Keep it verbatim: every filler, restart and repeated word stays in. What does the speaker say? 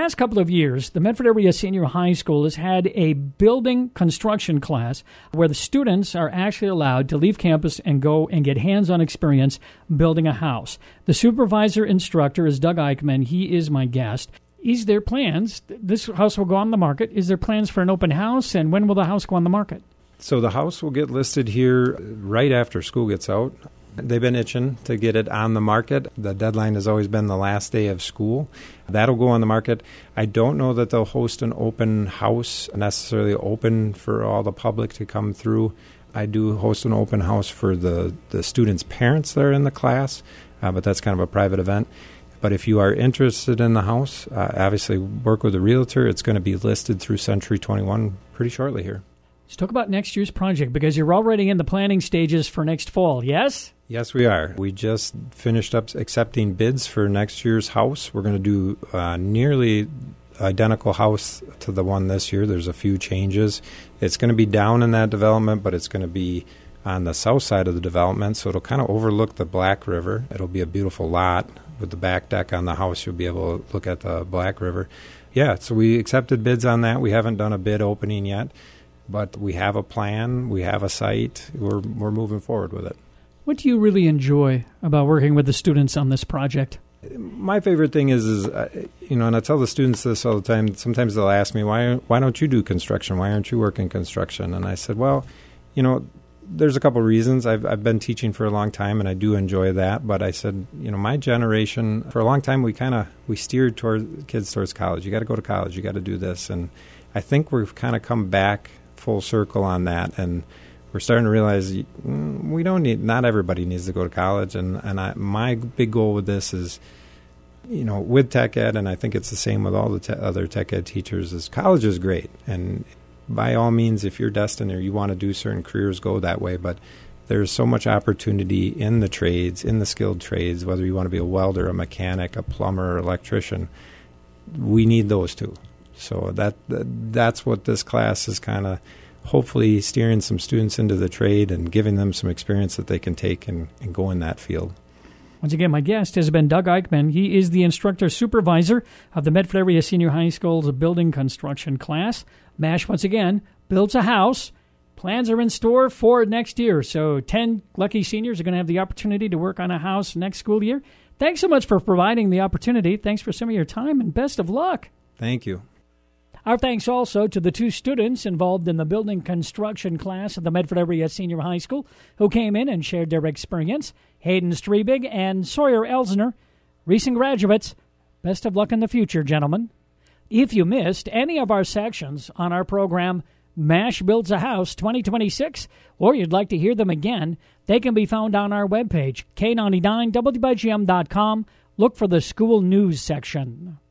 last couple of years, the Medford Area Senior High School has had a building construction class where the students are actually allowed to leave campus and go and get hands-on experience building a house. The supervisor instructor is Doug Eichmann. He is my guest. Is there plans? This house will go on the market. Is there plans for an open house, and when will the house go on the market? So the house will get listed here right after school gets out. They've been itching to get it on the market. The deadline has always been the last day of school. That'll go on the market. I don't know that they'll host an open house, necessarily open for all the public to come through. I do host an open house for the, the students' parents that are in the class, uh, but that's kind of a private event. But if you are interested in the house, uh, obviously work with a realtor. It's going to be listed through Century twenty-one pretty shortly here. Let's talk about next year's project, because you're already in the planning stages for next fall, yes? Yes, we are. We just finished up accepting bids for next year's house. We're going to do uh, nearly identical house to the one this year. There's a few changes. It's going to be down in that development, but it's going to be on the south side of the development, so it'll kind of overlook the Black River. It'll be a beautiful lot. With the back deck on the house, you'll be able to look at the Black River. Yeah, so we accepted bids on that. We haven't done a bid opening yet, but we have a plan. We have a site. We're we're moving forward with it. What do you really enjoy about working with the students on this project? My favorite thing is, is uh, you know, and I tell the students this all the time. Sometimes they'll ask me, why why don't you do construction? Why aren't you working construction? And I said, well, you know, there's a couple of reasons. I've I've been teaching for a long time, and I do enjoy that. But I said, you know, my generation, for a long time, we kind of we steered toward kids towards college. You got to go to college. You got to do this. And I think we've kind of come back full circle on that, and we're starting to realize mm, we don't need. Not everybody needs to go to college. And and I, my big goal with this is, you know, with tech ed, and I think it's the same with all the te- other tech ed teachers, is college is great. And by all means, if you're destined or you want to do certain careers, go that way. But there's so much opportunity in the trades, in the skilled trades, whether you want to be a welder, a mechanic, a plumber, or electrician. We need those too. So that that's what this class is kind of hopefully steering some students into the trade and giving them some experience that they can take and, and go in that field. Once again, my guest has been Doug Eichmann. He is the instructor supervisor of the Medford Area Senior High School's building construction class. MASH, once again, builds a house. Plans are in store for next year. So ten lucky seniors are going to have the opportunity to work on a house next school year. Thanks so much for providing the opportunity. Thanks for some of your time, and best of luck. Thank you. Our thanks also to the two students involved in the building construction class at the Medford Area Senior High School who came in and shared their experience. Hayden Strebig and Sawyer Elsner, recent graduates. Best of luck in the future, gentlemen. If you missed any of our sections on our program, MASH Builds a House twenty twenty-six, or you'd like to hear them again, they can be found on our webpage, K ninety-nine W B G M dot com. Look for the school news section.